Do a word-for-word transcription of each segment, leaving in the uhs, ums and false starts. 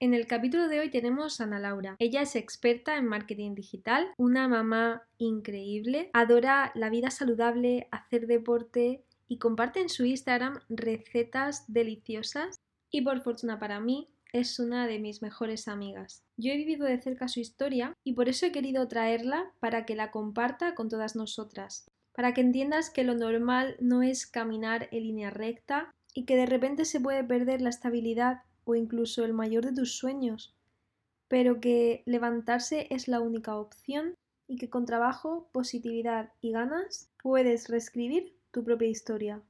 En el capítulo de hoy tenemos a Ana Laura. Ella es experta en marketing digital, una mamá increíble, adora la vida saludable, hacer deporte y comparte en su Instagram recetas deliciosas y por fortuna para mí es una de mis mejores amigas. Yo he vivido de cerca su historia y por eso he querido traerla para que la comparta con todas nosotras, para que entiendas que lo normal no es caminar en línea recta y que de repente se puede perder la estabilidad o incluso el mayor de tus sueños, pero que levantarse es la única opción y que con trabajo, positividad y ganas puedes reescribir tu propia historia.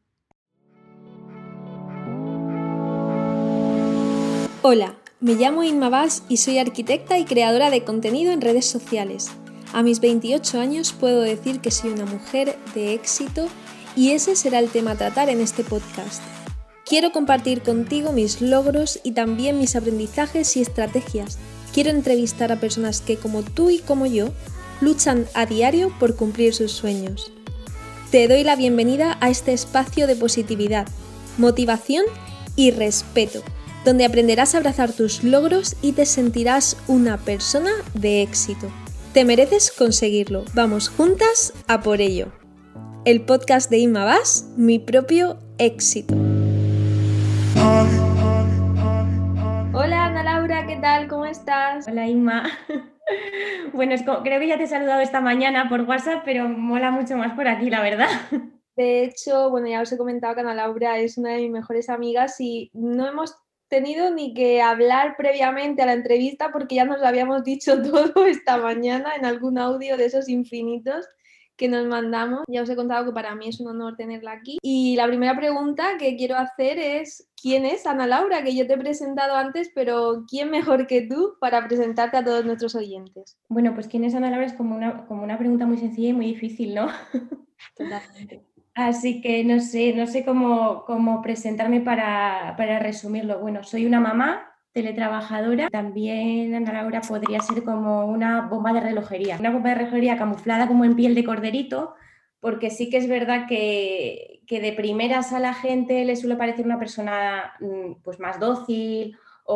Hola, me llamo Inma Bas y soy arquitecta y creadora de contenido en redes sociales. A mis veintiocho años puedo decir que soy una mujer de éxito y ese será el tema a tratar en este podcast. Quiero compartir contigo mis logros y también mis aprendizajes y estrategias. Quiero entrevistar a personas que, como tú y como yo, luchan a diario por cumplir sus sueños. Te doy la bienvenida a este espacio de positividad, motivación y respeto, donde aprenderás a abrazar tus logros y te sentirás una persona de éxito. Te mereces conseguirlo. Vamos juntas a por ello. El podcast de Inma Bas, mi propio éxito. Hola Ana Laura, ¿qué tal? ¿Cómo estás? Hola Inma. Bueno, es como, creo que ya te he saludado esta mañana por WhatsApp, pero mola mucho más por aquí, la verdad. De hecho, bueno, ya os he comentado que Ana Laura es una de mis mejores amigas y no hemos tenido ni que hablar previamente a la entrevista porque ya nos lo habíamos dicho todo esta mañana en algún audio de esos infinitos que nos mandamos. Ya os he contado que para mí es un honor tenerla aquí. Y la primera pregunta que quiero hacer es, ¿quién es Ana Laura? Que yo te he presentado antes, pero ¿quién mejor que tú para presentarte a todos nuestros oyentes? Bueno, pues ¿quién es Ana Laura? Es como una, como una pregunta muy sencilla y muy difícil, ¿no? Totalmente. Así que no sé, no sé cómo, cómo presentarme para, para resumirlo. Bueno, soy una mamá teletrabajadora. También Ana Laura podría ser como una bomba de relojería. Una bomba de relojería camuflada como en piel de corderito, porque sí que es verdad que, que de primeras a la gente le suele parecer una persona pues, más dócil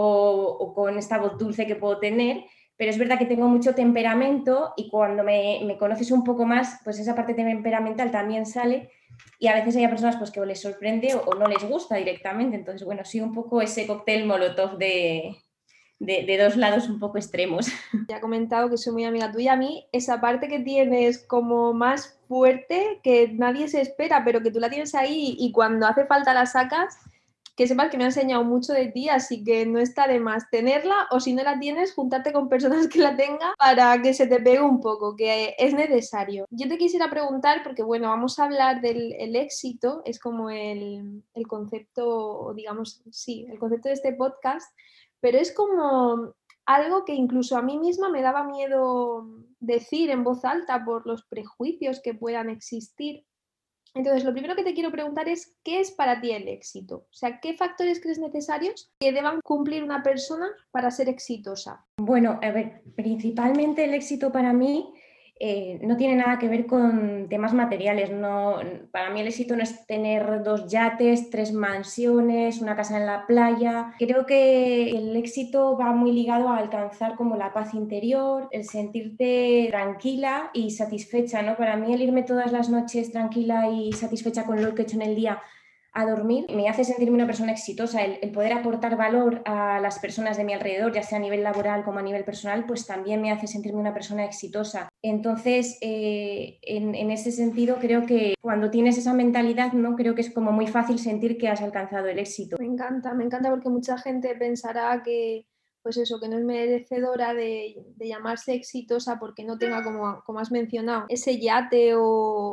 o, o con esta voz dulce que puedo tener. Pero es verdad que tengo mucho temperamento y cuando me, me conoces un poco más, pues esa parte temperamental también sale. Y a veces hay personas pues, que o les sorprende o, o no les gusta directamente. Entonces, bueno, sí, un poco ese cóctel molotov de, de, de dos lados un poco extremos. Ya he comentado que soy muy amiga tuya. A mí, esa parte que tienes como más fuerte, que nadie se espera, pero que tú la tienes ahí y cuando hace falta la sacas, que sepas que me ha enseñado mucho de ti, así que no está de más tenerla o si no la tienes, juntarte con personas que la tengan para que se te pegue un poco, que es necesario. Yo te quisiera preguntar, porque bueno, vamos a hablar del el éxito, es como el, el concepto, digamos, sí, el concepto de este podcast, pero es como algo que incluso a mí misma me daba miedo decir en voz alta por los prejuicios que puedan existir. Entonces, lo primero que te quiero preguntar es, ¿qué es para ti el éxito? O sea, ¿qué factores crees necesarios que deban cumplir una persona para ser exitosa? Bueno, a ver, principalmente el éxito para mí eh, no tiene nada que ver con temas materiales. No, para mí el éxito no es tener dos yates, tres mansiones, una casa en la playa. Creo que el éxito va muy ligado a alcanzar como la paz interior, el sentirte tranquila y satisfecha, ¿no? Para mí el irme todas las noches tranquila y satisfecha con lo que he hecho en el día a dormir, me hace sentirme una persona exitosa. El, el, poder aportar valor a las personas de mi alrededor, ya sea a nivel laboral como a nivel personal, pues también me hace sentirme una persona exitosa. Entonces, eh, en, en ese sentido, creo que cuando tienes esa mentalidad, ¿no? Creo que es como muy fácil sentir que has alcanzado el éxito. Me encanta, me encanta porque mucha gente pensará que, pues eso, que no es merecedora de, de llamarse exitosa porque no tenga, como, como has mencionado, ese yate o,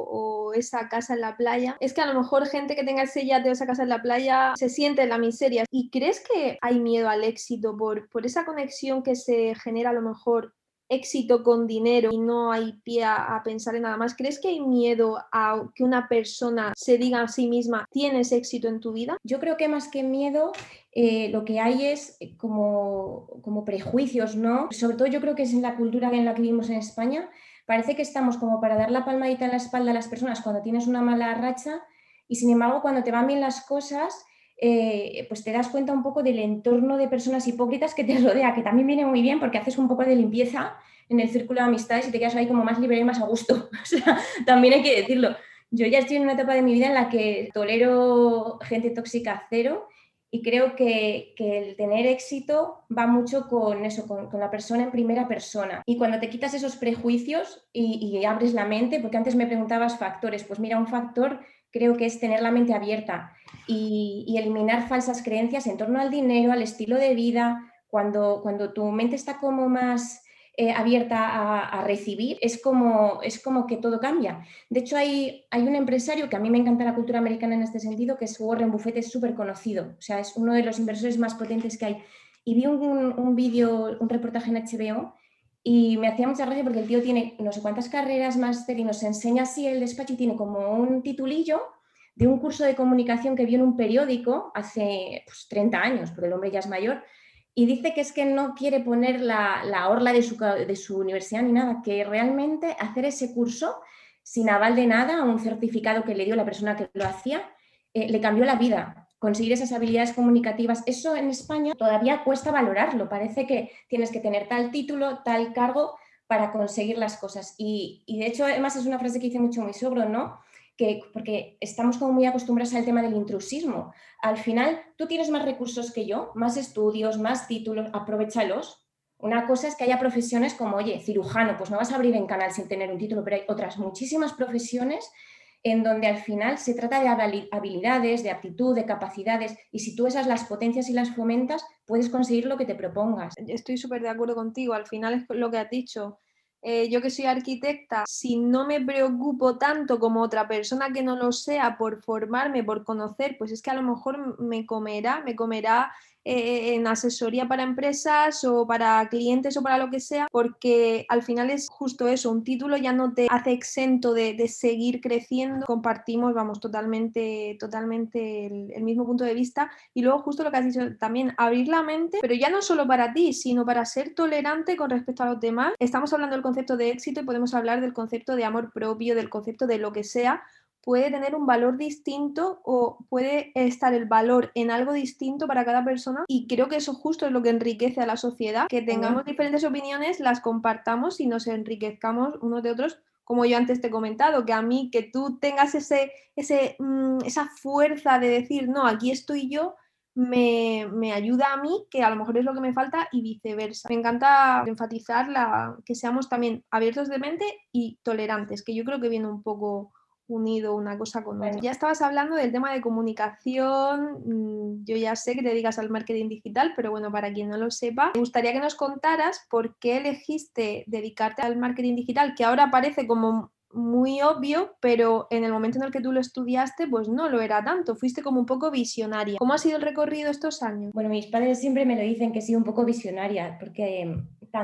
o esa casa en la playa. Es que a lo mejor gente que tenga ese yate o esa casa en la playa se siente en la miseria. ¿Y crees que hay miedo al éxito por, por esa conexión que se genera a lo mejor éxito con dinero y no hay pie a, a pensar en nada más? ¿Crees que hay miedo a que una persona se diga a sí misma, tienes éxito en tu vida? Yo creo que más que miedo, eh, lo que hay es como, como prejuicios, ¿no? Sobre todo yo creo que es en la cultura en la que vivimos en España. Parece que estamos como para dar la palmadita en la espalda a las personas cuando tienes una mala racha y sin embargo cuando te van bien las cosas, eh, pues te das cuenta un poco del entorno de personas hipócritas que te rodea, que también viene muy bien porque haces un poco de limpieza en el círculo de amistades y te quedas ahí como más libre y más a gusto. O sea, también hay que decirlo. Yo ya estoy en una etapa de mi vida en la que tolero gente tóxica cero y creo que, que el tener éxito va mucho con eso, con, con la persona en primera persona. Y cuando te quitas esos prejuicios y, y abres la mente, porque antes me preguntabas factores, pues mira, un factor creo que es tener la mente abierta y, y eliminar falsas creencias en torno al dinero, al estilo de vida. Cuando, cuando tu mente está como más eh, abierta a, a recibir, es como, es como que todo cambia. De hecho, hay, hay un empresario que a mí me encanta la cultura americana en este sentido, que es Warren Buffett, es súper conocido, o sea, es uno de los inversores más potentes que hay. Y vi un, un vídeo, un reportaje en H B O y me hacía mucha gracia porque el tío tiene no sé cuántas carreras, máster, y nos enseña así el despacho y tiene como un titulillo de un curso de comunicación que vio en un periódico hace pues, treinta años, porque el hombre ya es mayor, y dice que es que no quiere poner la, la orla de su, de su universidad ni nada, que realmente hacer ese curso sin aval de nada, un certificado que le dio la persona que lo hacía, eh, le cambió la vida. Conseguir esas habilidades comunicativas, eso en España todavía cuesta valorarlo. Parece que tienes que tener tal título, tal cargo para conseguir las cosas. Y, y de hecho, además, es una frase que dice mucho mi suegro, ¿no? Que, porque estamos como muy acostumbrados al tema del intrusismo. Al final, tú tienes más recursos que yo, más estudios, más títulos, aprovéchalos. Una cosa es que haya profesiones como, oye, cirujano, pues no vas a abrir en canal sin tener un título, pero hay otras muchísimas profesiones en donde al final se trata de habilidades, de aptitud, de capacidades, y si tú esas las potencias y las fomentas, puedes conseguir lo que te propongas. Estoy súper de acuerdo contigo, al final es lo que has dicho. Eh, yo que soy arquitecta, si no me preocupo tanto como otra persona que no lo sea por formarme, por conocer, pues es que a lo mejor me comerá, me comerá eh, en asesoría para empresas o para clientes o para lo que sea, porque al final es justo eso, un título ya no te hace exento de, de seguir creciendo. Compartimos, vamos, totalmente, totalmente el, el mismo punto de vista. Y luego justo lo que has dicho también, abrir la mente, pero ya no solo para ti, sino para ser tolerante con respecto a los demás. Estamos hablando del concepto de éxito y podemos hablar del concepto de amor propio, del concepto de lo que sea. Puede tener un valor distinto o puede estar el valor en algo distinto para cada persona, y creo que eso justo es lo que enriquece a la sociedad, que tengamos diferentes opiniones, las compartamos y nos enriquezcamos unos de otros. Como yo antes te he comentado, que a mí que tú tengas ese, ese, mmm, esa fuerza de decir, no, aquí estoy yo, me, me ayuda a mí, que a lo mejor es lo que me falta, y viceversa. Me encanta enfatizar la, que seamos también abiertos de mente y tolerantes, que yo creo que viene un poco unido una cosa con otra. Ya estabas hablando del tema de comunicación, yo ya sé que te dedicas al marketing digital, pero bueno, para quien no lo sepa, me gustaría que nos contaras por qué elegiste dedicarte al marketing digital, que ahora parece como muy obvio, pero en el momento en el que tú lo estudiaste, pues no lo era tanto, fuiste como un poco visionaria. ¿Cómo ha sido el recorrido estos años? Bueno, mis padres siempre me lo dicen que he sido un poco visionaria, porque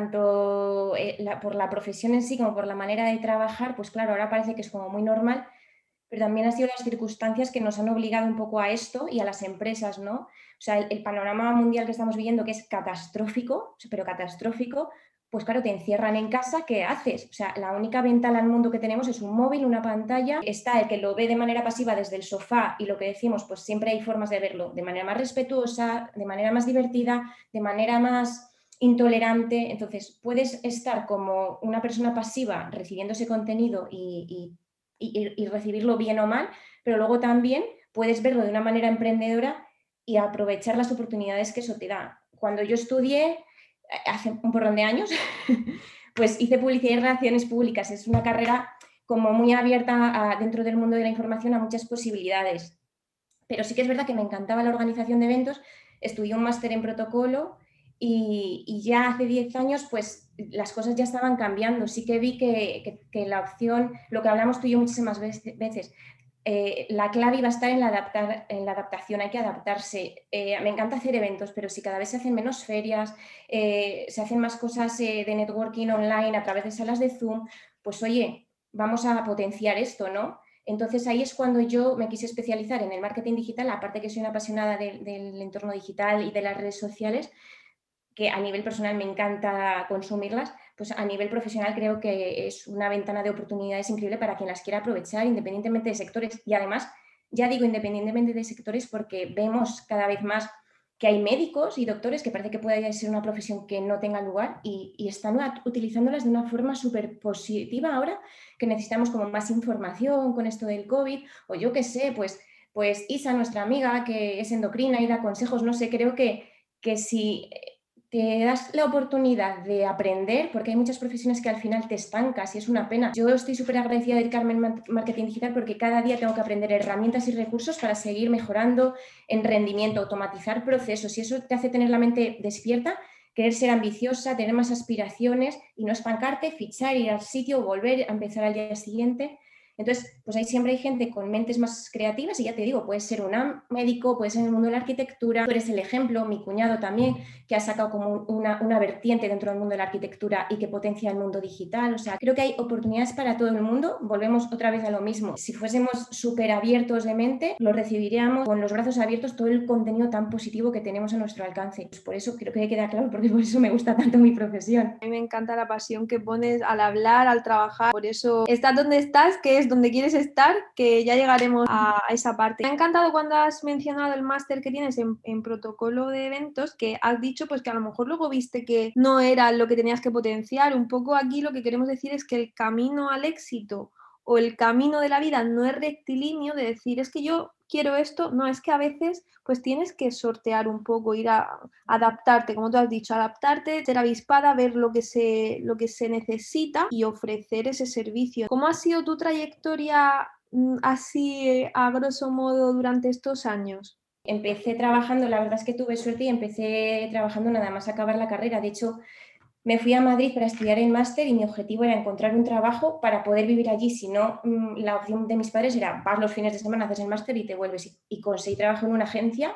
tanto eh, la, por la profesión en sí como por la manera de trabajar, pues claro, ahora parece que es como muy normal, pero también han sido las circunstancias que nos han obligado un poco a esto y a las empresas, ¿no? O sea, el, el panorama mundial que estamos viviendo, que es catastrófico, pero catastrófico, pues claro, te encierran en casa, ¿qué haces? O sea, la única ventana al mundo que tenemos es un móvil, una pantalla. Está el que lo ve de manera pasiva desde el sofá y lo que decimos, pues siempre hay formas de verlo de manera más respetuosa, de manera más divertida, de manera más intolerante. Entonces, puedes estar como una persona pasiva recibiendo ese contenido y, y, y, y recibirlo bien o mal, pero luego también puedes verlo de una manera emprendedora y aprovechar las oportunidades que eso te da. Cuando yo estudié, hace un porrón de años, pues hice publicidad y relaciones públicas. Es una carrera como muy abierta a, dentro del mundo de la información, a muchas posibilidades. Pero sí que es verdad que me encantaba la organización de eventos, estudié un máster en protocolo y, y ya hace diez años pues las cosas ya estaban cambiando. Sí que vi que, que, que la opción, lo que hablamos tú y yo muchísimas veces, Eh, la clave iba a estar en la, adaptar, en la adaptación, hay que adaptarse. Eh, me encanta hacer eventos, pero si cada vez se hacen menos ferias, eh, se hacen más cosas eh, de networking online a través de salas de Zoom, pues oye, vamos a potenciar esto, ¿no? Entonces ahí es cuando yo me quise especializar en el marketing digital, aparte que soy una apasionada de, del entorno digital y de las redes sociales, que a nivel personal me encanta consumirlas, pues a nivel profesional creo que es una ventana de oportunidades increíble para quien las quiera aprovechar, independientemente de sectores. Y además Ya digo, independientemente de sectores, porque vemos cada vez más que hay médicos y doctores que parece que puede ser una profesión que no tenga lugar y, y están utilizándolas de una forma súper positiva ahora, que necesitamos como más información con esto del COVID, o yo qué sé, pues, pues Isa, nuestra amiga, que es endocrina y da consejos, no sé, creo que, que si te das la oportunidad de aprender, porque hay muchas profesiones que al final te estancas y es una pena. Yo estoy súper agradecida de dedicarme en marketing digital porque cada día tengo que aprender herramientas y recursos para seguir mejorando en rendimiento, automatizar procesos, y eso te hace tener la mente despierta, querer ser ambiciosa, tener más aspiraciones y no estancarte, fichar, ir al sitio, volver a empezar al día siguiente. Entonces, pues ahí siempre hay gente con mentes más creativas y ya te digo, puedes ser un médico, puedes ser en el mundo de la arquitectura, tú eres el ejemplo, mi cuñado también, que ha sacado como una, una vertiente dentro del mundo de la arquitectura y que potencia el mundo digital. O sea, creo que hay oportunidades para todo el mundo. Volvemos otra vez a lo mismo. Si fuésemos súper abiertos de mente, lo recibiríamos con los brazos abiertos todo el contenido tan positivo que tenemos a nuestro alcance. Pues por eso creo que queda claro, porque por eso me gusta tanto mi profesión. A mí me encanta la pasión que pones al hablar, al trabajar. Por eso estás donde estás, que es donde quieres estar, que ya llegaremos a esa parte. Me ha encantado cuando has mencionado el máster que tienes en, en protocolo de eventos, que has dicho pues que a lo mejor luego viste que no era lo que tenías que potenciar. Un poco aquí lo que queremos decir es que el camino al éxito o el camino de la vida no es rectilíneo, de decir, es que yo quiero esto, no, es que a veces pues tienes que sortear un poco, ir a, a adaptarte, como tú has dicho, adaptarte, ser avispada, ver lo que, se, lo que se necesita y ofrecer ese servicio. ¿Cómo ha sido tu trayectoria así a grosso modo durante estos años? Empecé trabajando, la verdad es que tuve suerte y empecé trabajando nada más acabar la carrera. De hecho, me fui a Madrid para estudiar el máster y mi objetivo era encontrar un trabajo para poder vivir allí. Si no, la opción de mis padres era vas los fines de semana, haces el máster y te vuelves. Y, y conseguí trabajo en una agencia.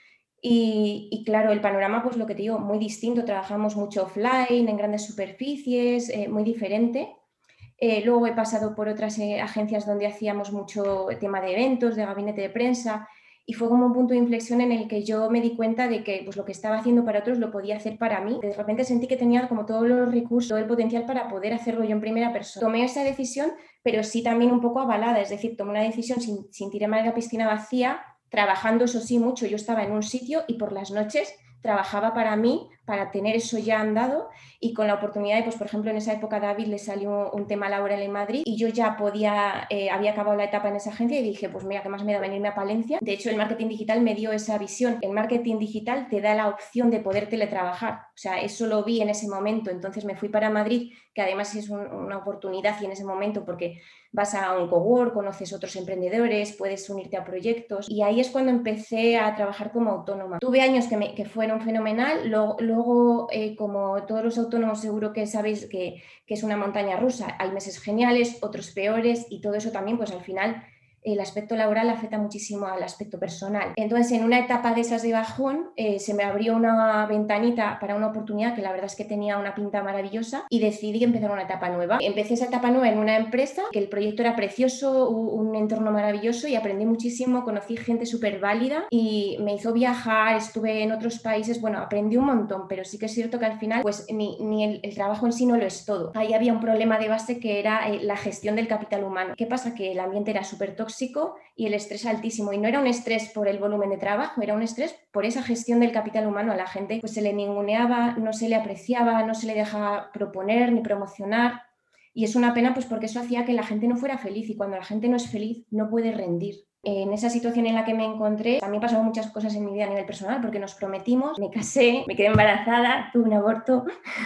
Y, y claro, el panorama, pues lo que te digo, muy distinto. Trabajamos mucho offline, en grandes superficies, eh, muy diferente. Eh, luego he pasado por otras eh, agencias donde hacíamos mucho tema de eventos, de gabinete de prensa, y fue como un punto de inflexión en el que yo me di cuenta de que pues, lo que estaba haciendo para otros lo podía hacer para mí. De repente sentí que tenía como todos los recursos, todo el potencial para poder hacerlo yo en primera persona. Tomé esa decisión, pero sí también un poco avalada, es decir, tomé una decisión sin, sin tirarme a la piscina vacía, trabajando eso sí mucho. Yo estaba en un sitio y por las noches trabajaba para mí, para tener eso ya andado, y con la oportunidad de, pues por ejemplo, en esa época a David le salió un tema laboral en Madrid y yo ya podía, eh, había acabado la etapa en esa agencia y dije, pues mira, ¿qué más me da venirme a Palencia? De hecho, el marketing digital me dio esa visión. El marketing digital te da la opción de poder teletrabajar. O sea, eso lo vi en ese momento. Entonces me fui para Madrid, que además es un, una oportunidad y en ese momento porque vas a un cowork, conoces otros emprendedores, puedes unirte a proyectos, y ahí es cuando empecé a trabajar como autónoma. Tuve años que, me, que fueron fenomenal, luego, luego eh, como todos los autónomos seguro que sabéis que, que es una montaña rusa, hay meses geniales, otros peores, y todo eso también pues al final el aspecto laboral afecta muchísimo al aspecto personal. Entonces, en una etapa de esas de bajón, eh, se me abrió una ventanita para una oportunidad que la verdad es que tenía una pinta maravillosa y decidí empezar una etapa nueva. Empecé esa etapa nueva en una empresa, que el proyecto era precioso, un entorno maravilloso y aprendí muchísimo, conocí gente súper válida y me hizo viajar, estuve en otros países, bueno, aprendí un montón, pero sí que es cierto que al final, pues ni, ni el, el trabajo en sí no lo es todo. Ahí había un problema de base que era eh, la gestión del capital humano. ¿Qué pasa? Que el ambiente era súper tóxico y el estrés altísimo, y no era un estrés por el volumen de trabajo, era un estrés por esa gestión del capital humano. A la gente pues se le ninguneaba, no se le apreciaba, no se le dejaba proponer ni promocionar, y es una pena pues porque eso hacía que la gente no fuera feliz, y cuando la gente no es feliz no puede rendir. En esa situación en la que me encontré también pasaron muchas cosas en mi vida a nivel personal, porque nos prometimos, me casé, me quedé embarazada, tuve un aborto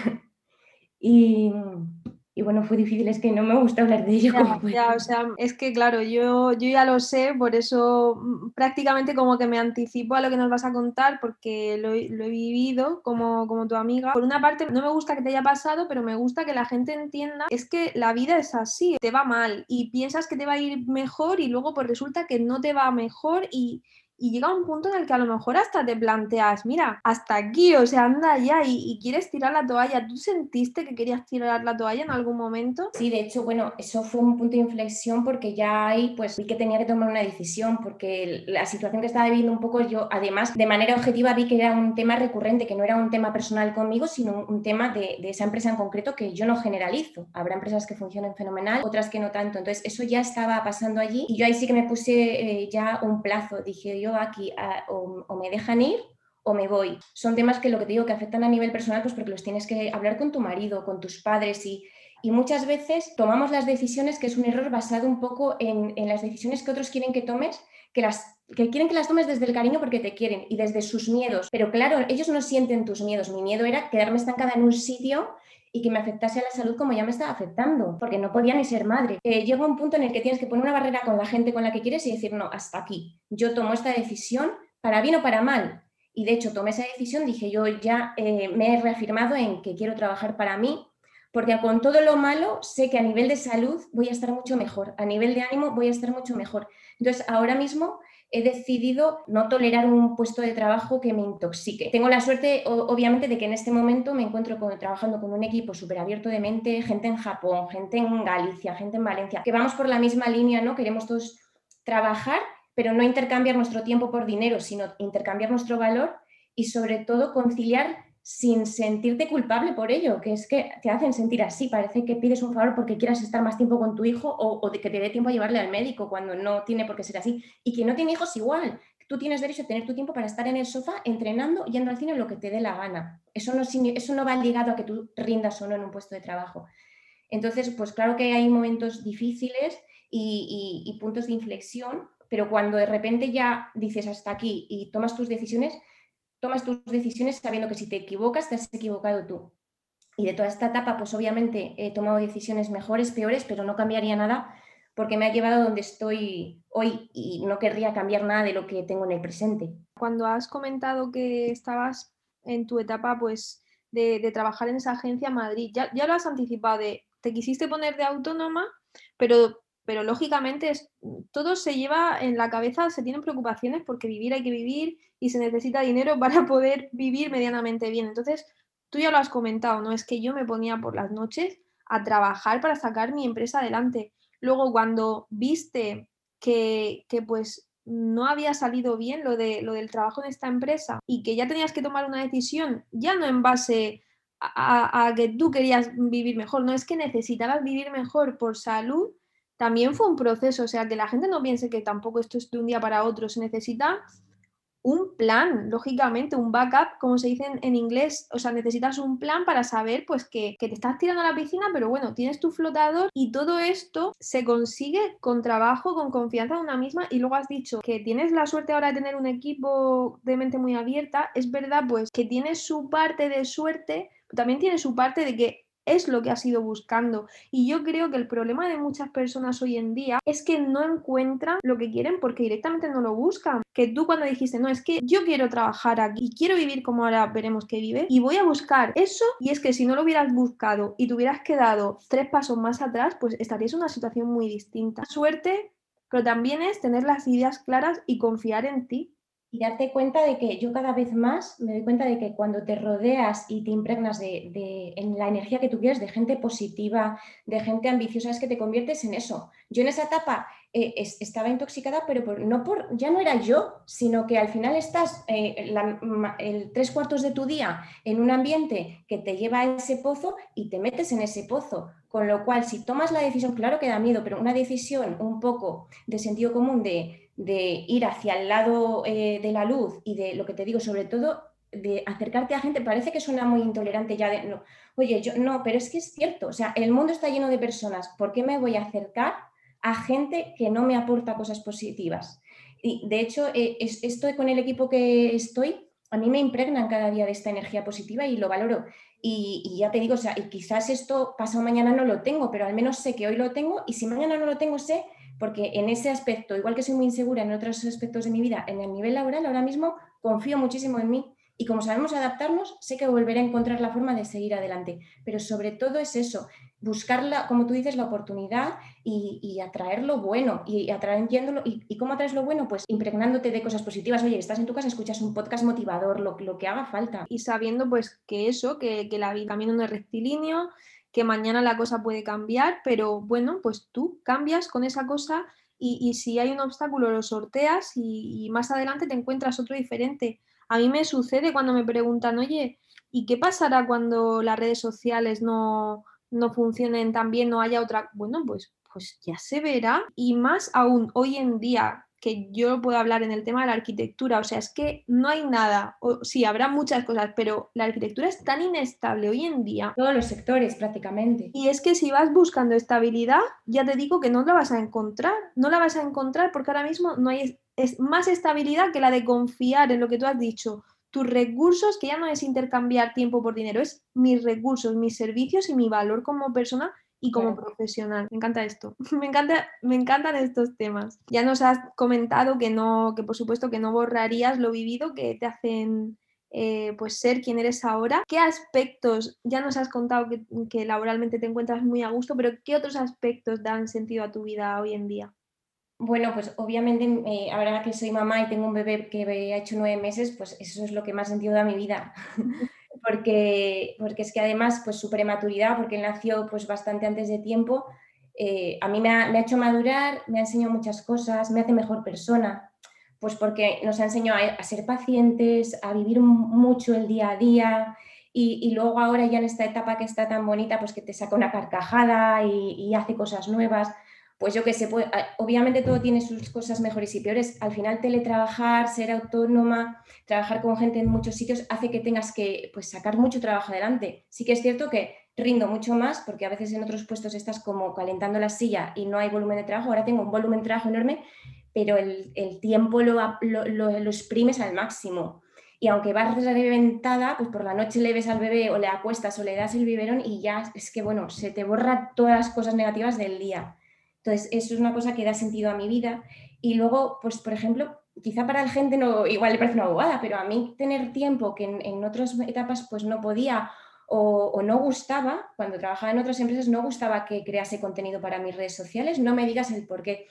y... Y bueno, fue difícil, es que no me gusta hablar de ello. Ya, como ya, o sea, es que claro, yo, yo ya lo sé, por eso mm, prácticamente como que me anticipo a lo que nos vas a contar, porque lo, he- lo he vivido como, como tu amiga. Por una parte, no me gusta que te haya pasado, pero me gusta que la gente entienda, es que la vida es así, te va mal y piensas que te va a ir mejor y luego pues resulta que no te va mejor y, y llega un punto en el que a lo mejor hasta te planteas, mira, hasta aquí, o sea, anda ya y, y quieres tirar la toalla. ¿Tú sentiste que querías tirar la toalla en algún momento? Sí, de hecho, bueno, eso fue un punto de inflexión porque ya ahí pues vi que tenía que tomar una decisión porque la situación que estaba viviendo un poco yo, además, de manera objetiva vi que era un tema recurrente, que no era un tema personal conmigo, sino un tema de, de esa empresa en concreto que yo no generalizo. Habrá empresas que funcionen fenomenal, otras que no tanto. Entonces, eso ya estaba pasando allí y yo ahí sí que me puse eh, ya un plazo. Dije yo aquí a, o, o me dejan ir o me voy. Son temas que lo que te digo que afectan a nivel personal, pues porque los tienes que hablar con tu marido, con tus padres y Y muchas veces tomamos las decisiones, que es un error basado un poco en, en las decisiones que otros quieren que tomes, que, las, que quieren que las tomes desde el cariño porque te quieren y desde sus miedos. Pero claro, ellos no sienten tus miedos. Mi miedo era quedarme estancada en un sitio y que me afectase a la salud como ya me estaba afectando, porque no podía ni ser madre. Eh, llega un punto en el que tienes que poner una barrera con la gente con la que quieres y decir, no, hasta aquí. Yo tomo esta decisión, para bien o para mal. Y de hecho tomé esa decisión, dije yo ya eh, me he reafirmado en que quiero trabajar para mí, porque con todo lo malo sé que a nivel de salud voy a estar mucho mejor, a nivel de ánimo voy a estar mucho mejor. Entonces, ahora mismo he decidido no tolerar un puesto de trabajo que me intoxique. Tengo la suerte, obviamente, de que en este momento me encuentro con, trabajando con un equipo súper abierto de mente, gente en Japón, gente en Galicia, gente en Valencia, que vamos por la misma línea, ¿no? Queremos todos trabajar, pero no intercambiar nuestro tiempo por dinero, sino intercambiar nuestro valor y sobre todo conciliar sin sentirte culpable por ello, que es que te hacen sentir así, parece que pides un favor porque quieras estar más tiempo con tu hijo o, o de que te dé tiempo a llevarle al médico cuando no tiene por qué ser así. Y quien no tiene hijos igual, tú tienes derecho a tener tu tiempo para estar en el sofá entrenando, yendo al cine, lo que te dé la gana. Eso no, eso no va ligado a que tú rindas o no en un puesto de trabajo. Entonces, pues claro que hay momentos difíciles y, y, y puntos de inflexión, pero cuando de repente ya dices hasta aquí y tomas tus decisiones, tomas tus decisiones sabiendo que si te equivocas, te has equivocado tú. Y de toda esta etapa, pues obviamente he tomado decisiones mejores, peores, pero no cambiaría nada porque me ha llevado a donde estoy hoy y no querría cambiar nada de lo que tengo en el presente. Cuando has comentado que estabas en tu etapa, pues, de, de trabajar en esa agencia en Madrid, ya, ya lo has anticipado, de, te quisiste poner de autónoma, pero, pero lógicamente es, todo se lleva en la cabeza, se tienen preocupaciones porque vivir hay que vivir y se necesita dinero para poder vivir medianamente bien. Entonces, tú ya lo has comentado, ¿no? Es que yo me ponía por las noches a trabajar para sacar mi empresa adelante. Luego, cuando viste que, que pues no había salido bien lo, de, lo del trabajo en esta empresa y que ya tenías que tomar una decisión, ya no en base a, a, a que tú querías vivir mejor, no es que necesitabas vivir mejor por salud, también fue un proceso, o sea, que la gente no piense que tampoco esto es de un día para otro, se necesita un plan, lógicamente, un backup, como se dice en, en inglés, o sea, necesitas un plan para saber pues que, que te estás tirando a la piscina, pero bueno, tienes tu flotador y todo esto se consigue con trabajo, con confianza en una misma y luego has dicho que tienes la suerte ahora de tener un equipo de mente muy abierta, es verdad pues que tiene su parte de suerte, pero también tiene su parte de que es lo que has ido buscando. Y yo creo que el problema de muchas personas hoy en día es que no encuentran lo que quieren porque directamente no lo buscan. Que tú cuando dijiste, no, es que yo quiero trabajar aquí y quiero vivir como ahora veremos que vive y voy a buscar eso, y es que si no lo hubieras buscado y te hubieras quedado tres pasos más atrás, pues estarías en una situación muy distinta. Suerte, pero también es tener las ideas claras y confiar en ti. Y darte cuenta de que yo cada vez más me doy cuenta de que cuando te rodeas y te impregnas de, de en la energía que tú quieres, de gente positiva, de gente ambiciosa, es que te conviertes en eso. Yo en esa etapa eh, es, estaba intoxicada, pero por, no por, ya no era yo, sino que al final estás eh, la, el tres cuartos de tu día en un ambiente que te lleva a ese pozo y te metes en ese pozo. Con lo cual, si tomas la decisión, claro que da miedo, pero una decisión un poco de sentido común de de ir hacia el lado eh, de la luz y de lo que te digo, sobre todo de acercarte a gente, parece que suena muy intolerante ya de, no, oye, yo no, pero es que es cierto, o sea, el mundo está lleno de personas, ¿por qué me voy a acercar a gente que no me aporta cosas positivas? Y de hecho, eh, es, estoy con el equipo que estoy, a mí me impregnan cada día de esta energía positiva y lo valoro. Y, y ya te digo, o sea, y quizás esto pasado mañana no lo tengo, pero al menos sé que hoy lo tengo y si mañana no lo tengo, sé porque en ese aspecto, igual que soy muy insegura en otros aspectos de mi vida, en el nivel laboral ahora mismo confío muchísimo en mí y como sabemos adaptarnos, sé que volveré a encontrar la forma de seguir adelante, pero sobre todo es eso, buscar, la, como tú dices, la oportunidad y, y atraer lo bueno y atrayéndolo. ¿Y, ¿Y cómo atraes lo bueno? Pues impregnándote de cosas positivas. Oye, estás en tu casa, escuchas un podcast motivador, lo, lo que haga falta. Y sabiendo pues que eso, que, que la vida camino no es rectilíneo, que mañana la cosa puede cambiar, pero bueno, pues tú cambias con esa cosa y, y si hay un obstáculo lo sorteas y, y más adelante te encuentras otro diferente. A mí me sucede cuando me preguntan, oye, ¿y qué pasará cuando las redes sociales no, no funcionen tan bien, no haya otra? Bueno, pues, pues ya se verá. Y más aún hoy en día, que yo puedo hablar en el tema de la arquitectura, o sea, es que no hay nada, o, sí, habrá muchas cosas, pero la arquitectura es tan inestable hoy en día. Todos los sectores prácticamente. Y es que si vas buscando estabilidad, ya te digo que no la vas a encontrar, no la vas a encontrar porque ahora mismo no hay es más estabilidad que la de confiar en lo que tú has dicho, tus recursos, que ya no es intercambiar tiempo por dinero, es mis recursos, mis servicios y mi valor como persona y como Claro. profesional. Me encanta esto, me encanta, me encantan estos temas. Ya nos has comentado que no, que por supuesto que no borrarías lo vivido, que te hacen eh, pues ser quien eres ahora. ¿Qué aspectos, ya nos has contado que, que laboralmente te encuentras muy a gusto, pero qué otros aspectos dan sentido a tu vida hoy en día? Bueno, pues obviamente eh, ahora que soy mamá y tengo un bebé que ha hecho nueve meses, pues eso es lo que más sentido da mi vida. porque, porque es que además, pues su prematuridad, porque él nació pues bastante antes de tiempo, eh, a mí me ha, me ha hecho madurar, me ha enseñado muchas cosas, me hace mejor persona, pues porque nos ha enseñado a, a ser pacientes, a vivir mucho el día a día y, y luego ahora ya en esta etapa que está tan bonita, pues que te saca una carcajada y, y hace cosas nuevas. Pues yo qué sé, pues, obviamente todo tiene sus cosas mejores y peores. Al final teletrabajar, ser autónoma, trabajar con gente en muchos sitios hace que tengas que pues, sacar mucho trabajo adelante. Sí que es cierto que rindo mucho más porque a veces en otros puestos estás como calentando la silla y no hay volumen de trabajo. Ahora tengo un volumen de trabajo enorme, pero el, el tiempo lo, lo, lo, lo exprimes al máximo. Y aunque vas reventada, pues por la noche le ves al bebé o le acuestas o le das el biberón y ya es que, bueno, se te borra todas las cosas negativas del día. Entonces, eso es una cosa que da sentido a mi vida. Y luego, pues, por ejemplo, quizá para la gente no, igual le parece una bobada, pero a mí tener tiempo que en, en otras etapas pues no podía o, o no gustaba, cuando trabajaba en otras empresas, no gustaba que crease contenido para mis redes sociales. No me digas el por qué.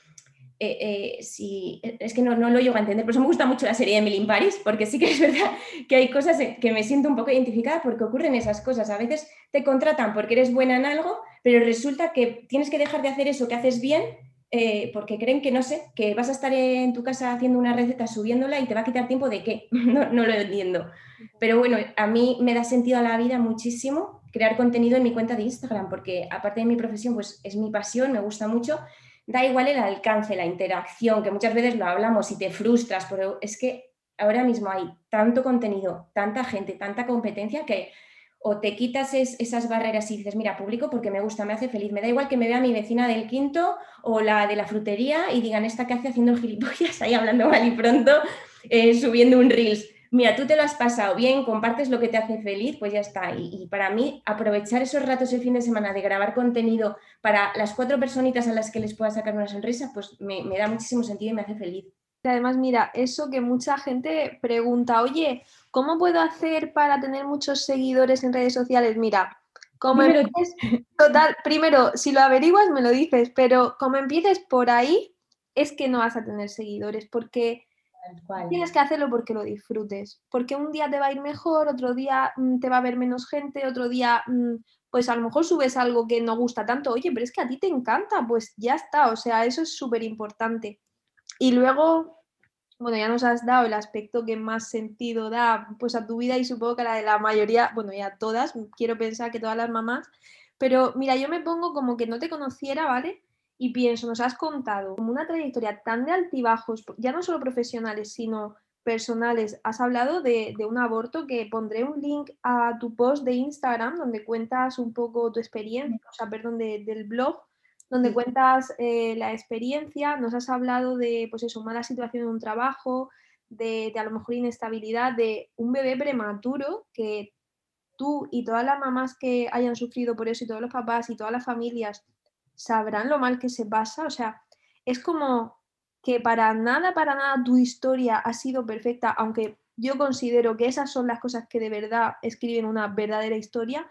Eh, eh, si, es que no, no lo llego a entender, por eso me gusta mucho la serie de Emily in Paris, porque sí que es verdad que hay cosas que me siento un poco identificada porque ocurren esas cosas. A veces te contratan porque eres buena en algo, pero resulta que tienes que dejar de hacer eso que haces bien eh, porque creen que, no sé, que vas a estar en tu casa haciendo una receta, subiéndola y te va a quitar tiempo de qué. No, no lo entiendo. Pero bueno, a mí me da sentido a la vida muchísimo crear contenido en mi cuenta de Instagram, porque aparte de mi profesión, pues es mi pasión, me gusta mucho. Da igual el alcance, la interacción, que muchas veces lo hablamos y te frustras, pero es que ahora mismo hay tanto contenido, tanta gente, tanta competencia que o te quitas es, esas barreras y dices, mira, publico porque me gusta, me hace feliz. Me da igual que me vea mi vecina del quinto o la de la frutería y digan, esta que hace haciendo el gilipollas ahí hablando mal y pronto, eh, subiendo un reels. Mira, tú te lo has pasado bien, compartes lo que te hace feliz, pues ya está. Y, y para mí, aprovechar esos ratos el fin de semana de grabar contenido para las cuatro personitas a las que les pueda sacar una sonrisa, pues me, me da muchísimo sentido y me hace feliz. Y además, mira, eso que mucha gente pregunta, oye, ¿cómo puedo hacer para tener muchos seguidores en redes sociales? Mira, como Dímelo. empieces, total, primero, si lo averiguas me lo dices, pero como empieces por ahí, es que no vas a tener seguidores, porque Tal cual. tienes que hacerlo porque lo disfrutes, porque un día te va a ir mejor, otro día mm, te va a ver menos gente, otro día, mm, pues a lo mejor subes algo que no gusta tanto, oye, pero es que a ti te encanta, pues ya está, o sea, eso es súper importante. Y luego, bueno, ya nos has dado el aspecto que más sentido da pues a tu vida y supongo que a la de la mayoría, bueno, ya todas, quiero pensar que todas las mamás, pero mira, yo me pongo como que no te conociera, ¿vale? Y pienso, nos has contado como una trayectoria tan de altibajos, ya no solo profesionales, sino personales. Has hablado de, de un aborto que pondré un link a tu post de Instagram donde cuentas un poco tu experiencia, o sea, perdón, de- del blog donde Sí. cuentas eh, la experiencia, nos has hablado de, pues eso, mala situación en un trabajo, de, de a lo mejor inestabilidad, de un bebé prematuro que tú y todas las mamás que hayan sufrido por eso y todos los papás y todas las familias sabrán lo mal que se pasa. O sea, es como que para nada, para nada tu historia ha sido perfecta, aunque yo considero que esas son las cosas que de verdad escriben una verdadera historia,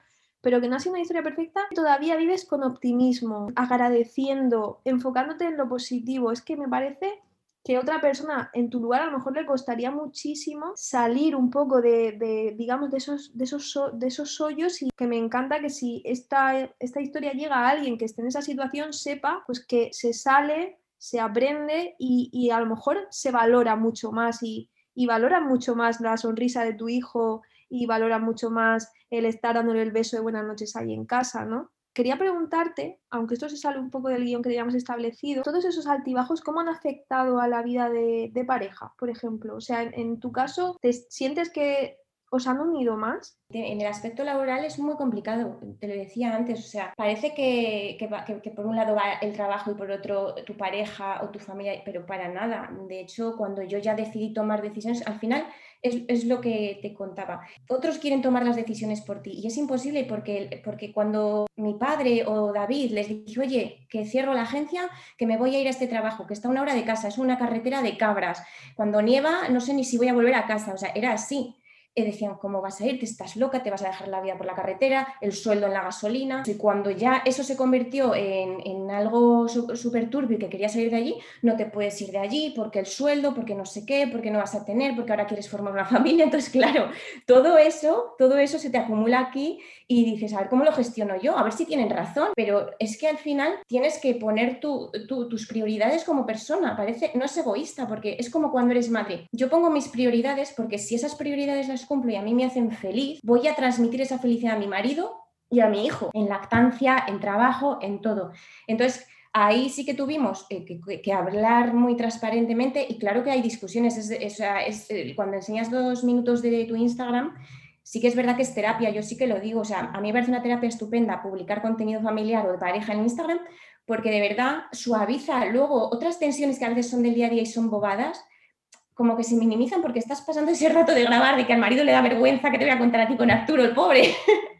pero que no ha sido una historia perfecta, todavía vives con optimismo, agradeciendo, enfocándote en lo positivo. Es que me parece que otra persona en tu lugar a lo mejor le costaría muchísimo salir un poco de, de digamos, de esos, de, esos, de esos hoyos, y que me encanta que si esta, esta historia llega a alguien que esté en esa situación, sepa pues que se sale, se aprende y, y a lo mejor se valora mucho más y, y valora mucho más la sonrisa de tu hijo y valora mucho más el estar dándole el beso de buenas noches ahí en casa, ¿no? Quería preguntarte, aunque esto se sale un poco del guión que habíamos establecido, todos esos altibajos, ¿cómo han afectado a la vida de, de pareja, por ejemplo? O sea, en, en tu caso, ¿te sientes que os han unido más? En el aspecto laboral es muy complicado, te lo decía antes, o sea, parece que, que, que, que por un lado va el trabajo y por otro tu pareja o tu familia, pero para nada. De hecho, cuando yo ya decidí tomar decisiones, al final es, es lo que te contaba. Otros quieren tomar las decisiones por ti y es imposible porque, porque cuando mi padre o David les dije, oye, que cierro la agencia, que me voy a ir a este trabajo, que está a una hora de casa, es una carretera de cabras, cuando nieva no sé ni si voy a volver a casa, o sea, era así. Eh, decían, ¿cómo vas a ir? Te estás loca, te vas a dejar la vida por la carretera, el sueldo en la gasolina. Y cuando ya eso se convirtió en, en algo súper turbio y que querías salir de allí, no te puedes ir de allí porque el sueldo, porque no sé qué, porque no vas a tener, porque ahora quieres formar una familia. Entonces, claro, todo eso, todo eso se te acumula aquí y dices, a ver, ¿cómo lo gestiono yo? A ver si tienen razón. Pero es que al final tienes que poner tu, tu, tus prioridades como persona. Parece, no es egoísta, porque es como cuando eres madre. Yo pongo mis prioridades porque si esas prioridades las cumplo y a mí me hacen feliz, voy a transmitir esa felicidad a mi marido y a mi hijo, en lactancia, en trabajo, en todo. Entonces, ahí sí que tuvimos eh, que, que hablar muy transparentemente y claro que hay discusiones. Es, es, es, es, cuando enseñas dos minutos de tu Instagram, sí que es verdad que es terapia, yo sí que lo digo. O sea, a mí me parece una terapia estupenda publicar contenido familiar o de pareja en Instagram porque de verdad suaviza luego otras tensiones que a veces son del día a día y son bobadas, como que se minimizan porque estás pasando ese rato de grabar, de que al marido le da vergüenza que te voy a contar a ti con Arturo, el pobre.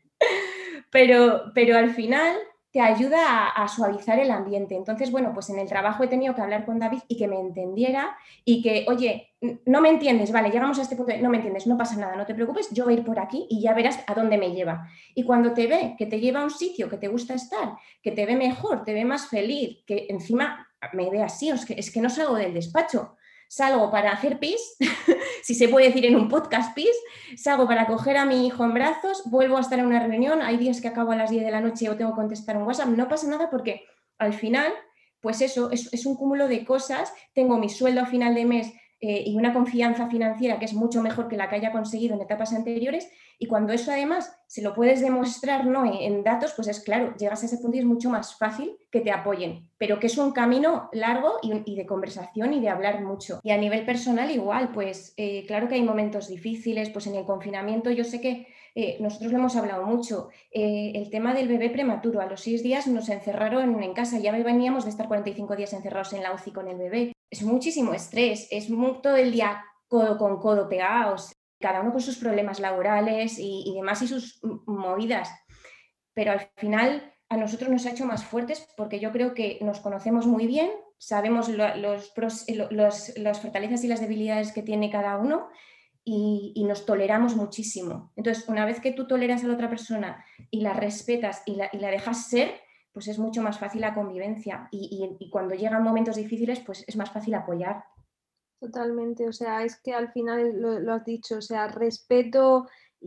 pero, pero al final te ayuda a, a suavizar el ambiente. Entonces, bueno, pues en el trabajo he tenido que hablar con David y que me entendiera y que, oye, no me entiendes, vale, llegamos a este punto de no me entiendes, no pasa nada, no te preocupes, yo voy a ir por aquí y ya verás a dónde me lleva. Y cuando te ve que te lleva a un sitio que te gusta estar, que te ve mejor, te ve más feliz, que encima me ve así, es que, es que no salgo del despacho, salgo para hacer pis, si se puede decir en un podcast pis, salgo para coger a mi hijo en brazos, vuelvo a estar en una reunión, hay días que acabo a las diez de la noche o tengo que contestar un WhatsApp, no pasa nada porque al final, pues eso, es, es un cúmulo de cosas, tengo mi sueldo a final de mes eh, y una confianza financiera que es mucho mejor que la que haya conseguido en etapas anteriores y cuando eso además se lo puedes demostrar, ¿no?, en, en datos, pues es claro, llegas a ese punto y es mucho más fácil que te apoyen, pero que es un camino largo y, y de conversación y de hablar mucho. Y a nivel personal igual, pues eh, claro que hay momentos difíciles, pues en el confinamiento yo sé que eh, nosotros lo hemos hablado mucho, eh, el tema del bebé prematuro, a los seis días nos encerraron en casa, ya veníamos de estar cuarenta y cinco días encerrados en la U C I con el bebé, es muchísimo estrés, es muy, todo el día codo con codo pegados, cada uno con sus problemas laborales y, y demás y sus movidas, pero al final a nosotros nos ha hecho más fuertes porque yo creo que nos conocemos muy bien, sabemos lo, los, pros, los, las fortalezas y las debilidades que tiene cada uno y, y nos toleramos muchísimo. Entonces, una vez que tú toleras a la otra persona y la respetas y la, y la dejas ser, pues es mucho más fácil la convivencia y, y, y cuando llegan momentos difíciles, pues es más fácil apoyar. Totalmente, o sea, es que al final lo, lo has dicho, o sea, respeto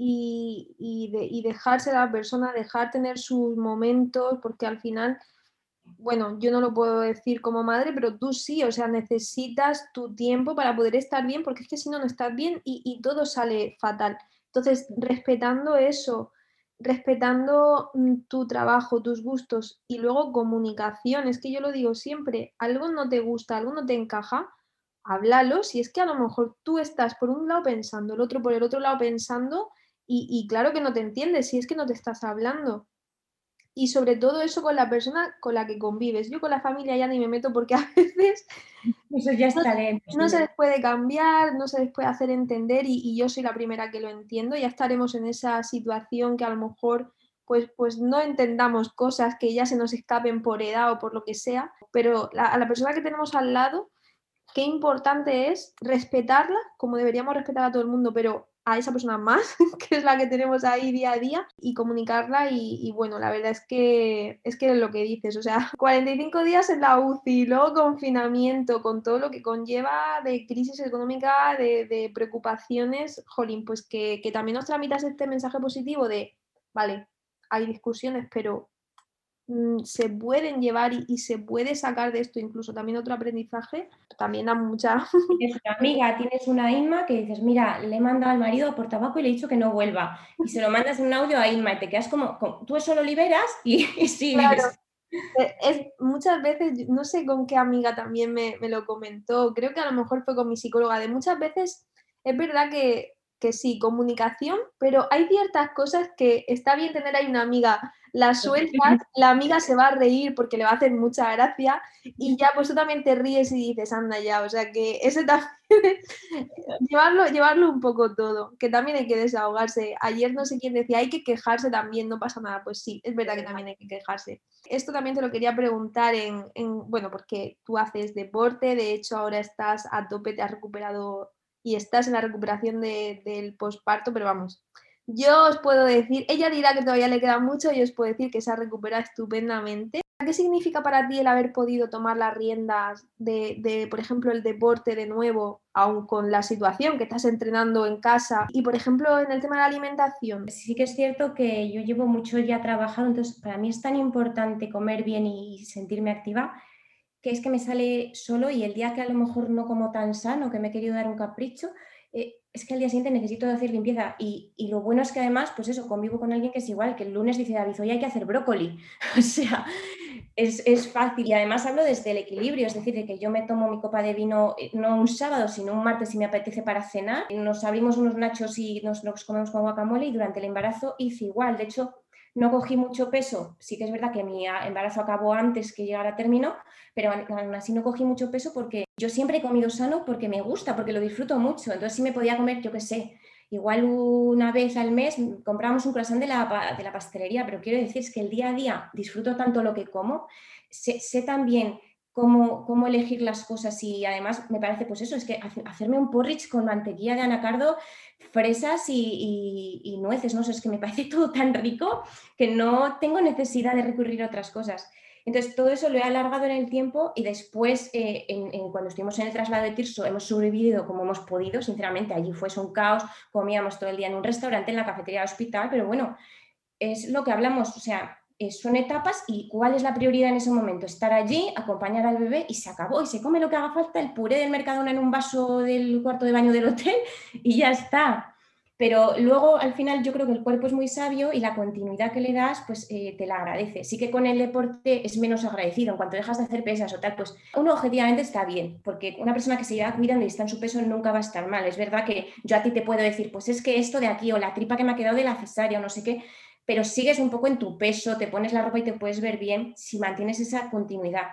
y, y, de, y dejarse a la persona, dejar tener sus momentos, porque al final, bueno, yo no lo puedo decir como madre, pero tú sí, o sea, necesitas tu tiempo para poder estar bien, porque es que si no, no estás bien y, y todo sale fatal. Entonces, respetando eso, respetando mm, tu trabajo, tus gustos y luego comunicación, es que yo lo digo siempre, algo no te gusta, algo no te encaja, háblalo, si es que a lo mejor tú estás por un lado pensando, el otro por el otro lado pensando y, y claro que no te entiendes, si es que no te estás hablando. Y sobre todo eso con la persona con la que convives. Yo con la familia ya ni me meto porque a veces Eso ya no, está lento. no se les puede cambiar, no se les puede hacer entender y, y yo soy la primera que lo entiendo. Ya estaremos en esa situación que a lo mejor pues, pues no entendamos cosas que ya se nos escapen por edad o por lo que sea, pero la, a la persona que tenemos al lado, qué importante es respetarla como deberíamos respetar a todo el mundo, pero a esa persona más, que es la que tenemos ahí día a día, y comunicarla y, y bueno, la verdad es que es que es lo que dices, o sea, cuarenta y cinco días en la U C I, luego confinamiento, con todo lo que conlleva de crisis económica, de, de preocupaciones, jolín, pues que, que también nos tramitas este mensaje positivo de, vale, hay discusiones, pero mm, se pueden llevar y, y se puede sacar de esto incluso también otro aprendizaje, también da mucha... Tienes una amiga, tienes una Inma que dices, mira, le he mandado al marido por tabaco y le he dicho que no vuelva. Y se lo mandas en un audio a Inma y te quedas como, como- tú eso lo liberas y, y Claro, sigues. eh, es, muchas veces, no sé con qué amiga también me, me lo comentó, creo que a lo mejor fue con mi psicóloga, de muchas veces es verdad que, que sí, comunicación, pero hay ciertas cosas que está bien tener ahí una amiga, la sueltas, la amiga se va a reír porque le va a hacer mucha gracia y ya pues tú también te ríes y dices, anda ya, o sea que ese también, llevarlo, llevarlo un poco todo, que también hay que desahogarse. Ayer no sé quién decía, hay que quejarse también, no pasa nada, pues sí, es verdad que también hay que quejarse. Esto también te lo quería preguntar en, en, bueno, porque tú haces deporte, de hecho ahora estás a tope, te has recuperado y estás en la recuperación de, del posparto, pero vamos, yo os puedo decir, ella dirá que todavía le queda mucho, y os puedo decir que se ha recuperado estupendamente. ¿Qué significa para ti el haber podido tomar las riendas de, de, por ejemplo, el deporte de nuevo, aun con la situación que estás entrenando en casa? Y, por ejemplo, en el tema de la alimentación. Sí que es cierto que yo llevo mucho ya trabajado, entonces para mí es tan importante comer bien y sentirme activa, que es que me sale solo y el día que a lo mejor no como tan sano, que me he querido dar un capricho, eh, es que al día siguiente necesito hacer limpieza. Y, y lo bueno es que además, pues eso, convivo con alguien que es igual, que el lunes dice David, hoy hay que hacer brócoli. O sea, es, es fácil. Y además hablo desde el equilibrio, es decir, de que yo me tomo mi copa de vino eh, no un sábado, sino un martes si me apetece para cenar. Nos abrimos unos nachos y nos los comemos con guacamole y durante el embarazo hice igual. De hecho, no cogí mucho peso. Sí que es verdad que mi embarazo acabó antes que llegara a término, pero aún así no cogí mucho peso porque yo siempre he comido sano porque me gusta, porque lo disfruto mucho. Entonces sí me podía comer, yo qué sé, igual una vez al mes compramos un croissant de la, de la pastelería, pero quiero decir es que el día a día disfruto tanto lo que como, sé, sé también cómo, cómo elegir las cosas y además me parece pues eso, es que hacerme un porridge con mantequilla de anacardo, fresas y, y, y nueces, no sé, es que me parece todo tan rico que no tengo necesidad de recurrir a otras cosas. Entonces, todo eso lo he alargado en el tiempo y después, eh, en, en, cuando estuvimos en el traslado de Tirso, hemos sobrevivido como hemos podido, sinceramente, allí fue un caos, comíamos todo el día en un restaurante, en la cafetería del hospital, pero bueno, es lo que hablamos, o sea, eh, son etapas y cuál es la prioridad en ese momento, estar allí, acompañar al bebé y se acabó, y se come lo que haga falta, el puré del Mercadona en un vaso del cuarto de baño del hotel y ya está. Pero luego, al final, yo creo que el cuerpo es muy sabio y la continuidad que le das, pues eh, te la agradece. Sí que con el deporte es menos agradecido. En cuanto dejas de hacer pesas o tal, pues uno objetivamente está bien, porque una persona que se lleva cuidando y está en su peso nunca va a estar mal. Es verdad que yo a ti te puedo decir, pues es que esto de aquí o la tripa que me ha quedado de la cesárea o no sé qué, pero sigues un poco en tu peso, te pones la ropa y te puedes ver bien si mantienes esa continuidad.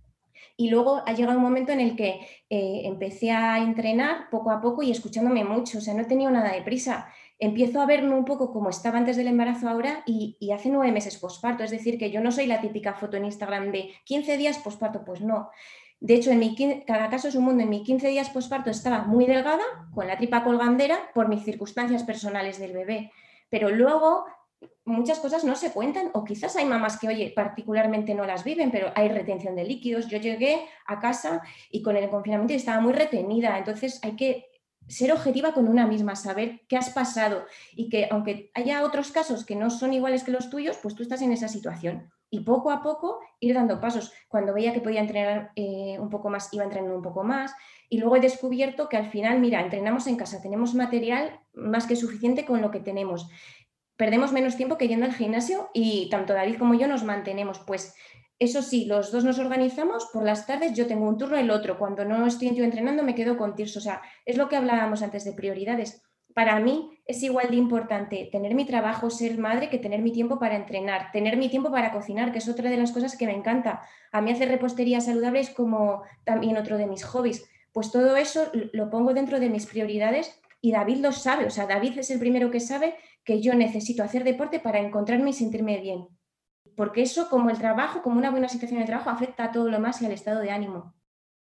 Y luego ha llegado un momento en el que eh, empecé a entrenar poco a poco y escuchándome mucho, o sea, no he tenido nada de prisa. Empiezo a verme un poco como estaba antes del embarazo ahora y, y hace nueve meses posparto, es decir, que yo no soy la típica foto en Instagram de quince días posparto, pues no. De hecho, en mi, cada caso es un mundo. En mis quince días posparto estaba muy delgada, con la tripa colgandera, por mis circunstancias personales del bebé. Pero luego muchas cosas no se cuentan o quizás hay mamás que, oye, particularmente no las viven, pero hay retención de líquidos. Yo llegué a casa y con el confinamiento estaba muy retenida, entonces hay que ser objetiva con una misma, saber qué has pasado y que aunque haya otros casos que no son iguales que los tuyos, pues tú estás en esa situación y poco a poco ir dando pasos. Cuando veía que podía entrenar eh, un poco más, iba entrenando un poco más y luego he descubierto que al final, mira, entrenamos en casa, tenemos material más que suficiente con lo que tenemos. Perdemos menos tiempo que yendo al gimnasio y tanto David como yo nos mantenemos. Pues eso sí, los dos nos organizamos, por las tardes yo tengo un turno, el otro. Cuando no estoy yo entrenando me quedo con Tirso. O sea, es lo que hablábamos antes de prioridades. Para mí es igual de importante tener mi trabajo, ser madre, que tener mi tiempo para entrenar, tener mi tiempo para cocinar, que es otra de las cosas que me encanta. A mí hacer repostería saludable es como también otro de mis hobbies. Pues todo eso lo pongo dentro de mis prioridades y David lo sabe. O sea, David es el primero que sabe que yo necesito hacer deporte para encontrarme y sentirme bien. Porque eso, como el trabajo, como una buena situación de trabajo, afecta a todo lo más y al estado de ánimo.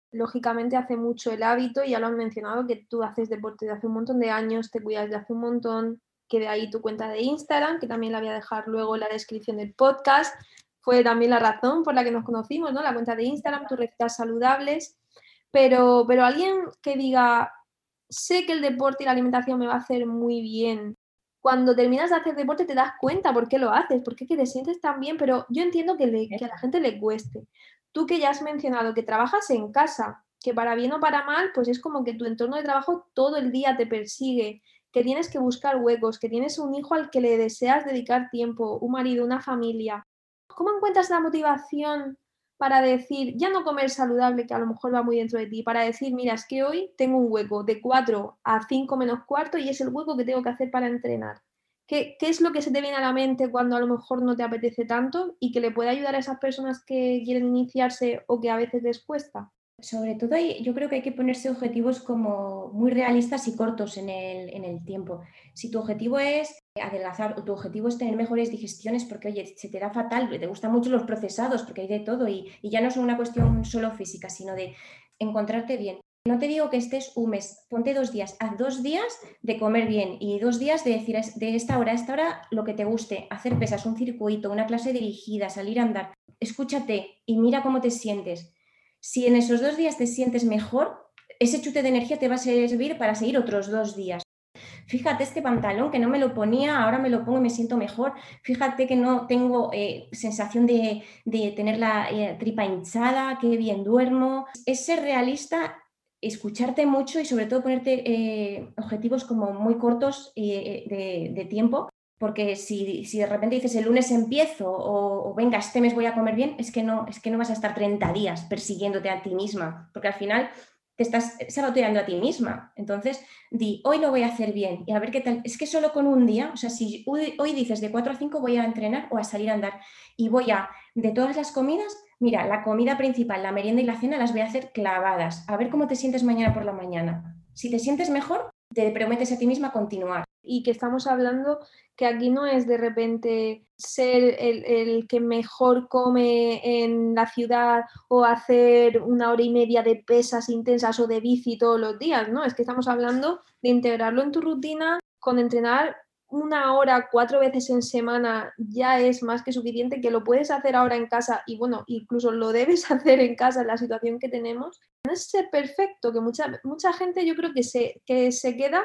lógicamente hace mucho el hábito, y ya lo han mencionado, que tú haces deporte de hace un montón de años, te cuidas de hace un montón, que de ahí tu cuenta de Instagram, que también la voy a dejar luego en la descripción del podcast, fue también la razón por la que nos conocimos, ¿no? La cuenta de Instagram, tus recetas saludables, pero, pero alguien que diga, sé que el deporte y la alimentación me va a hacer muy bien. Cuando terminas de hacer deporte te das cuenta por qué lo haces, por qué que te sientes tan bien, pero yo entiendo que, le, que a la gente le cueste. Tú que ya has mencionado que trabajas en casa, que para bien o para mal, pues es como que tu entorno de trabajo todo el día te persigue, que tienes que buscar huecos, que tienes un hijo al que le deseas dedicar tiempo, un marido, una familia. ¿Cómo encuentras la motivación para decir, ya no comer saludable, que a lo mejor va muy dentro de ti, para decir, mira, es que hoy tengo un hueco de cuatro a cinco menos cuarto y es el hueco que tengo que hacer para entrenar? ¿Qué, ¿Qué es lo que se te viene a la mente cuando a lo mejor no te apetece tanto y que le puede ayudar a esas personas que quieren iniciarse o que a veces les cuesta? Sobre todo hay- yo creo que hay que ponerse objetivos como muy realistas y cortos en el, en el tiempo. Si tu objetivo es adelgazar o tu objetivo es tener mejores digestiones porque, oye, se te da fatal, te gustan mucho los procesados porque hay de todo y, y ya no es una cuestión solo física, sino de encontrarte bien. No te digo que estés un mes, ponte dos días, haz dos días de comer bien y dos días de decir de esta hora a esta hora lo que te guste, hacer pesas, un circuito, una clase dirigida, salir a andar. Escúchate y mira cómo te sientes. Si en esos dos días te sientes mejor, ese chute de energía te va a servir para seguir otros dos días. Fíjate este pantalón que no me lo ponía, ahora me lo pongo y me siento mejor. Fíjate que no tengo eh, sensación de, de tener la eh, tripa hinchada, qué bien duermo. Es ser realista, escucharte mucho y sobre todo ponerte eh, objetivos como muy cortos eh, de, de tiempo. Porque si, si, de repente dices el lunes empiezo o, o venga, este mes voy a comer bien, es que, no, es que no vas a estar treinta días persiguiéndote a ti misma, porque al final te estás saboteando a ti misma. Entonces, di, hoy lo voy a hacer bien y a ver qué tal. Es que solo con un día, o sea, si hoy, hoy dices de cuatro a cinco voy a entrenar o a salir a andar y voy a, de todas las comidas, mira, la comida principal, la merienda y la cena las voy a hacer clavadas. A ver cómo te sientes mañana por la mañana. Si te sientes mejor, te prometes a ti misma continuar. Y que estamos hablando que aquí no es de repente ser el, el que mejor come en la ciudad o hacer una hora y media de pesas intensas o de bici todos los días, ¿no? Es que estamos hablando de integrarlo en tu rutina, con entrenar una hora cuatro veces en semana ya es más que suficiente, que lo puedes hacer ahora en casa y bueno, incluso lo debes hacer en casa en la situación que tenemos. No es ser perfecto, que mucha, mucha gente yo creo que se, que se queda,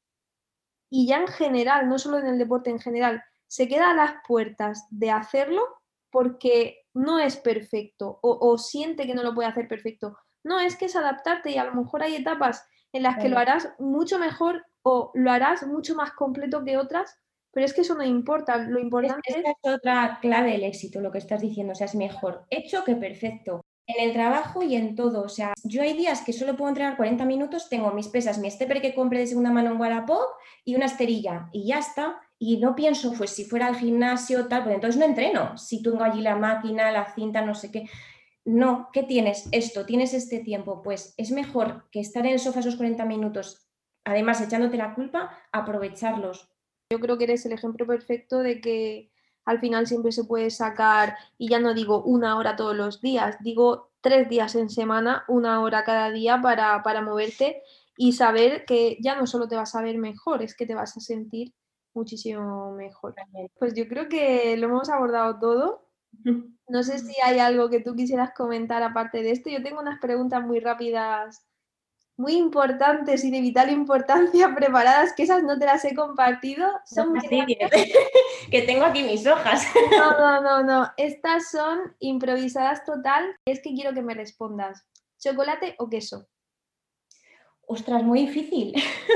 y ya en general, no solo en el deporte en general, se queda a las puertas de hacerlo porque no es perfecto o, o siente que no lo puede hacer perfecto. No, es que es adaptarte y a lo mejor hay etapas en las que lo harás mucho mejor o lo harás mucho más completo que otras, pero es que eso no importa. Lo importante es... Esta es otra clave del éxito, lo que estás diciendo. O sea, es mejor hecho que perfecto. En el trabajo y en todo. O sea, yo hay días que solo puedo entrenar cuarenta minutos, tengo mis pesas, mi stepper que compré de segunda mano en Wallapop y una esterilla y ya está. Y no pienso, pues si fuera al gimnasio, tal, pues entonces no entreno. Si tengo allí la máquina, la cinta, no sé qué. No, ¿qué tienes? Esto, tienes este tiempo. Pues es mejor que estar en el sofá esos cuarenta minutos, además echándote la culpa, aprovecharlos. Yo creo que eres el ejemplo perfecto de que al final siempre se puede sacar, y ya no digo una hora todos los días, digo tres días en semana, una hora cada día para, para moverte y saber que ya no solo te vas a ver mejor, es que te vas a sentir muchísimo mejor. Pues yo creo que lo hemos abordado todo. No sé si hay algo que tú quisieras comentar aparte de esto. Yo tengo unas preguntas muy rápidas, muy importantes y de vital importancia preparadas, que esas no te las he compartido. No Son muy fastidies, que tengo aquí mis hojas. No, no, no, no. Estas son improvisadas total. Es que quiero que me respondas. ¿Chocolate o queso? Ostras, muy difícil.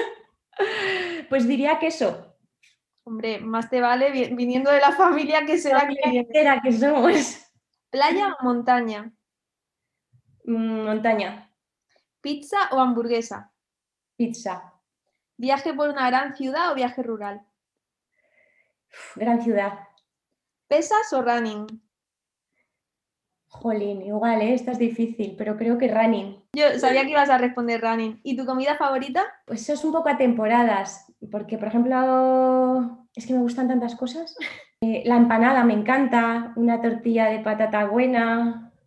Pues diría que eso. Hombre, más te vale vi- viniendo de la familia que será que Familia viene. entera que somos. ¿Playa o montaña? Mm, Montaña, ¿Pizza o hamburguesa? pizza, ¿Viaje por una gran ciudad o viaje rural? gran ciudad. ¿Pesas o running? Jolín, igual, ¿eh? Esta es difícil, pero creo que running. Yo sabía que ibas a responder running. ¿Y tu comida favorita? Pues eso es un poco a temporadas, porque por ejemplo, es que me gustan tantas cosas. Eh, la empanada me encanta, una tortilla de patata buena.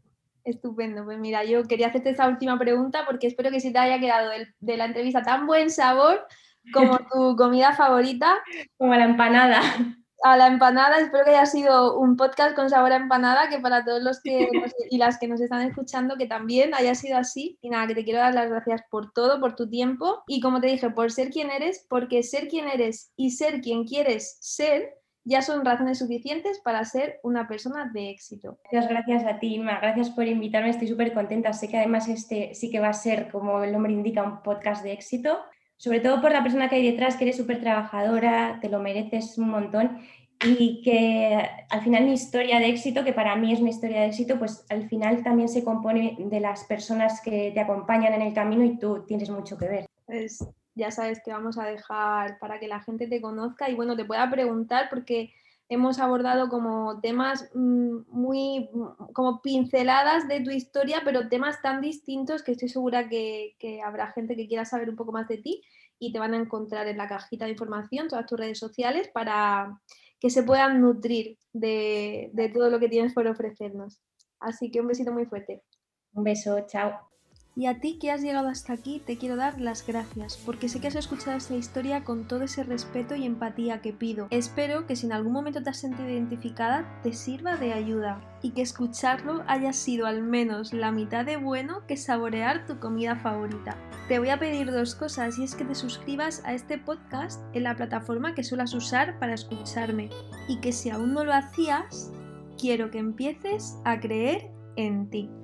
Estupendo, pues mira, yo quería hacerte esta última pregunta porque espero que sí te haya quedado el, de la entrevista tan buen sabor como tu comida favorita. Como la empanada. A la empanada, espero que haya sido un podcast con sabor a empanada, que para todos los que nos, y las que nos están escuchando, que también haya sido así. Y nada, que te quiero dar las gracias por todo, por tu tiempo y como te dije, por ser quien eres, porque ser quien eres y ser quien quieres ser ya son razones suficientes para ser una persona de éxito. Muchas gracias a ti, Inma. Gracias por invitarme. Estoy súper contenta. Sé que además este sí que va a ser, como el nombre indica, un podcast de éxito. Sobre todo por la persona que hay detrás, que eres súper trabajadora, te lo mereces un montón y que al final mi historia de éxito, que para mí es mi historia de éxito, pues al final también se compone de las personas que te acompañan en el camino y tú tienes mucho que ver. Pues ya sabes que vamos a dejar para que la gente te conozca y bueno, te pueda preguntar porque hemos abordado como temas muy, como pinceladas de tu historia, pero temas tan distintos que estoy segura que, que habrá gente que quiera saber un poco más de ti y te van a encontrar en la cajita de información todas tus redes sociales para que se puedan nutrir de, de todo lo que tienes por ofrecernos. Así que un besito muy fuerte. Un beso, chao. Y a ti que has llegado hasta aquí te quiero dar las gracias, porque sé que has escuchado esta historia con todo ese respeto y empatía que pido. Espero que si en algún momento te has sentido identificada, te sirva de ayuda y que escucharlo haya sido al menos la mitad de bueno que saborear tu comida favorita. Te voy a pedir dos cosas y es que te suscribas a este podcast en la plataforma que suelas usar para escucharme y que si aún no lo hacías, quiero que empieces a creer en ti.